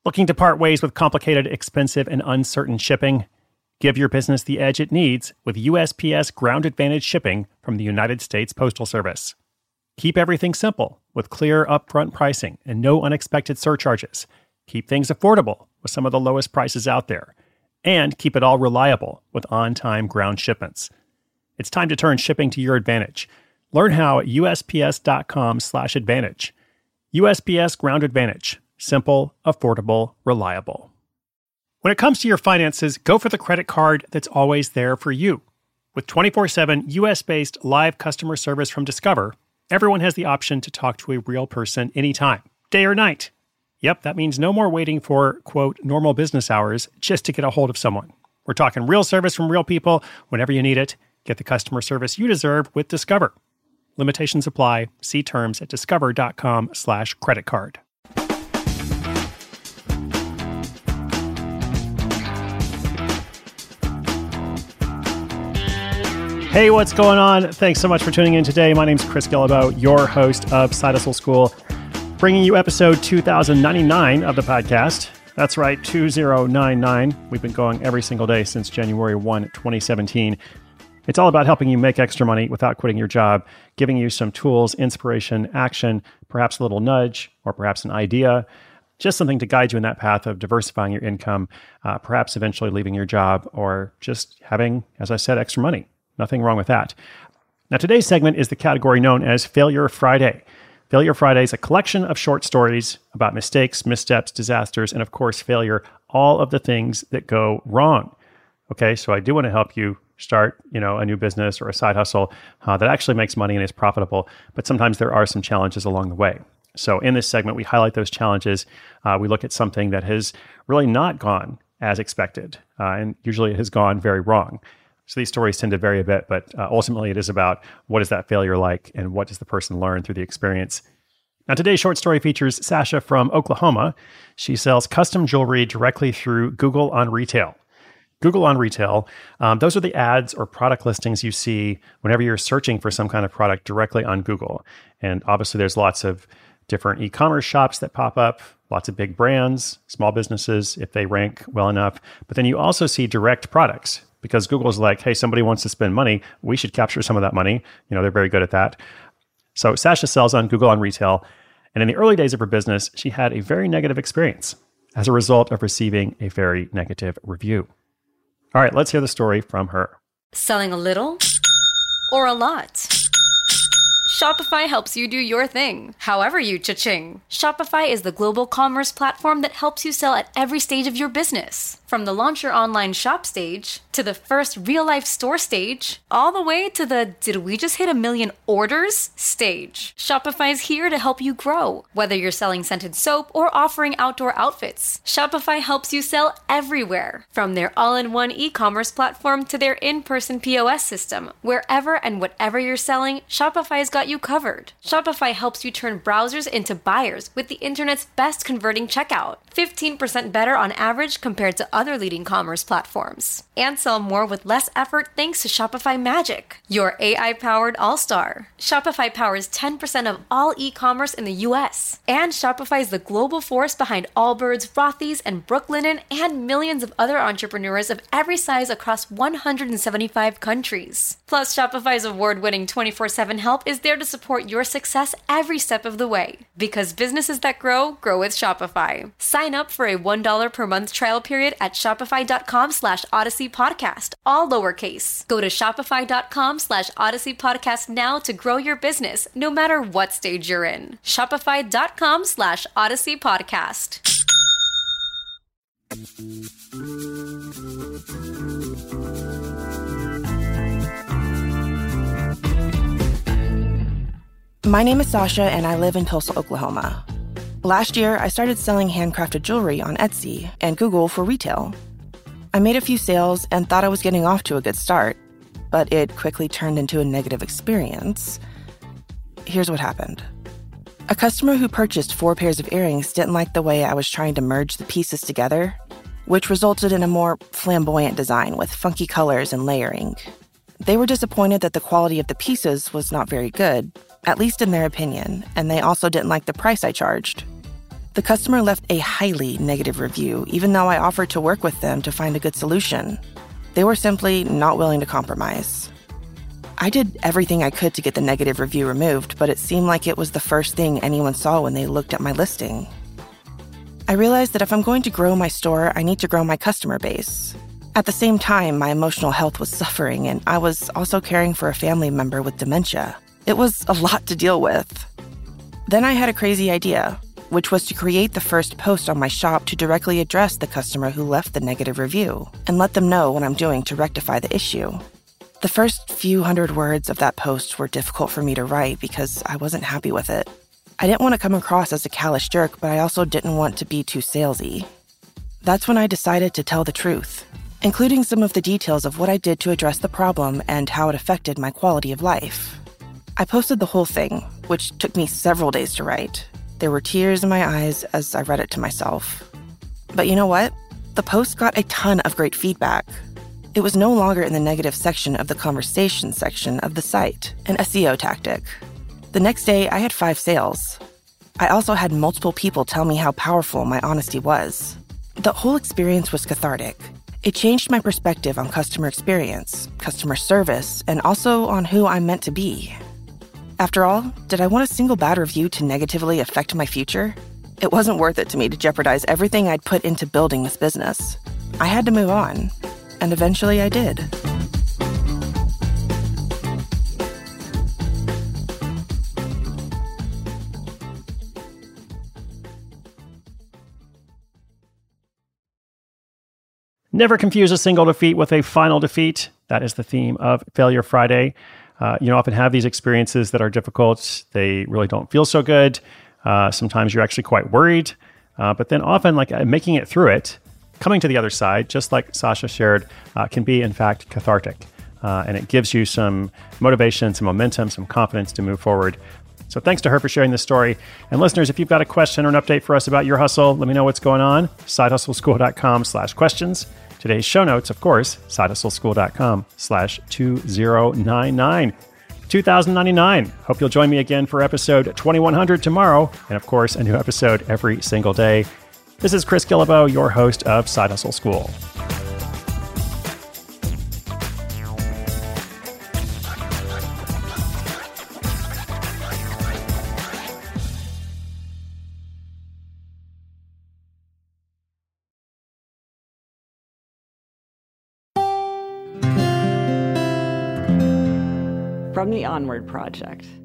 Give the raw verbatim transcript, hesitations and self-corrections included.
Looking to part ways with complicated, expensive, and uncertain shipping? Give your business the edge it needs with U S P S Ground Advantage shipping from the United States Postal Service. Keep everything simple with clear upfront pricing and no unexpected surcharges. Keep things affordable with some of the lowest prices out there. And keep it all reliable with on-time ground shipments. It's time to turn shipping to your advantage. Learn how at USPS.com slash advantage. U S P S Ground Advantage. Simple, affordable, reliable. When it comes to your finances, go for the credit card that's always there for you. With twenty-four seven U S-based live customer service from Discover, everyone has the option to talk to a real person anytime, day or night. Yep, that means no more waiting for, quote, normal business hours just to get a hold of someone. We're talking real service from real people whenever you need it. Get the customer service you deserve with Discover. Limitations apply. See terms at discover.com slash credit card. Hey, what's going on? Thanks so much for tuning in today. My name's Chris Guillebeau, your host of Side Hustle School, bringing you episode two thousand ninety-nine of the podcast. That's right, two thousand ninety-nine. We've been going every single day since January first, twenty seventeen. It's all about helping you make extra money without quitting your job, giving you some tools, inspiration, action, perhaps a little nudge, or perhaps an idea, just something to guide you in that path of diversifying your income, uh, perhaps eventually leaving your job, or just having, as I said, extra money. Nothing wrong with that. Now, today's segment is the category known as Failure Friday. Failure Friday is a collection of short stories about mistakes, missteps, disasters, and of course, failure, all of the things that go wrong. Okay, so I do want to help you start, you know, a new business or a side hustle uh, that actually makes money and is profitable, but sometimes there are some challenges along the way. So in this segment, we highlight those challenges. Uh, we look at something that has really not gone as expected, uh, and usually it has gone very wrong. So these stories tend to vary a bit, but uh, ultimately it is about what is that failure like and what does the person learn through the experience. Now, today's short story features Sasha from Oklahoma. She sells custom jewelry directly through Google on Retail. Google on Retail, um, those are the ads or product listings you see whenever you're searching for some kind of product directly on Google. And obviously there's lots of different e-commerce shops that pop up, lots of big brands, small businesses, if they rank well enough. But then you also see direct products, because Google's like, hey, somebody wants to spend money. We should capture some of that money. You know, they're very good at that. So Sasha sells on Google on Retail. And in the early days of her business, she had a very negative experience as a result of receiving a very negative review. All right, let's hear the story from her. Selling a little or a lot? Shopify helps you do your thing, however you cha-ching. Shopify is the global commerce platform that helps you sell at every stage of your business. From the launch your online shop stage, to the first real-life store stage, all the way to the did we just hit a million orders stage. Shopify's here to help you grow. Whether you're selling scented soap or offering outdoor outfits, Shopify helps you sell everywhere. From their all-in-one e-commerce platform to their in-person P O S system, wherever and whatever you're selling, Shopify's got you covered. Shopify helps you turn browsers into buyers with the internet's best converting checkout. fifteen percent better on average compared to other leading commerce platforms. And sell more with less effort thanks to Shopify Magic, your A I-powered all-star. Shopify powers ten percent of all e-commerce in the U S. And Shopify is the global force behind Allbirds, Rothy's, and Brooklinen, and millions of other entrepreneurs of every size across one hundred seventy-five countries. Plus, Shopify's award-winning twenty-four seven help is there to support your success every step of the way. Because businesses that grow, grow with Shopify. Sign up for a one dollar per month trial period at shopify.com slash Odyssey Podcast, all lowercase. Go to shopify.com slash Odyssey Podcast now to grow your business, no matter what stage you're in. Shopify.com slash Odyssey Podcast. My name is Sasha, and I live in Tulsa, Oklahoma. Last year, I started selling handcrafted jewelry on Etsy and Google for retail. I made a few sales and thought I was getting off to a good start, but it quickly turned into a negative experience. Here's what happened. A customer who purchased four pairs of earrings didn't like the way I was trying to merge the pieces together, which resulted in a more flamboyant design with funky colors and layering. They were disappointed that the quality of the pieces was not very good, at least in their opinion, and they also didn't like the price I charged. The customer left a highly negative review, even though I offered to work with them to find a good solution. They were simply not willing to compromise. I did everything I could to get the negative review removed, but it seemed like it was the first thing anyone saw when they looked at my listing. I realized that if I'm going to grow my store, I need to grow my customer base. At the same time, my emotional health was suffering, and I was also caring for a family member with dementia. It was a lot to deal with. Then I had a crazy idea, which was to create the first post on my shop to directly address the customer who left the negative review and let them know what I'm doing to rectify the issue. The first few hundred words of that post were difficult for me to write because I wasn't happy with it. I didn't want to come across as a callous jerk, but I also didn't want to be too salesy. That's when I decided to tell the truth, including some of the details of what I did to address the problem and how it affected my quality of life. I posted the whole thing, which took me several days to write. There were tears in my eyes as I read it to myself. But you know what? The post got a ton of great feedback. It was no longer in the negative section of the conversation section of the site, an S E O tactic. The next day, I had five sales. I also had multiple people tell me how powerful my honesty was. The whole experience was cathartic. It changed my perspective on customer experience, customer service, and also on who I'm meant to be. After all, did I want a single bad review to negatively affect my future? It wasn't worth it to me to jeopardize everything I'd put into building this business. I had to move on, and eventually I did. Never confuse a single defeat with a final defeat. That is the theme of Failure Friday. Uh, you often have these experiences that are difficult. They really don't feel so good. Uh, sometimes you're actually quite worried. Uh, but then often, like uh, making it through it, coming to the other side, just like Sasha shared, uh, can be, in fact, cathartic. Uh, and it gives you some motivation, some momentum, some confidence to move forward. So thanks to her for sharing this story. And listeners, if you've got a question or an update for us about your hustle, let me know what's going on. sidehustleschool.com slash questions. Today's show notes, of course, sidehustleschool.com slash 2099. two thousand ninety-nine. Hope you'll join me again for episode twenty-one hundred tomorrow. And of course, a new episode every single day. This is Chris Guillebeau, your host of Side Hustle School. From the Onward Project.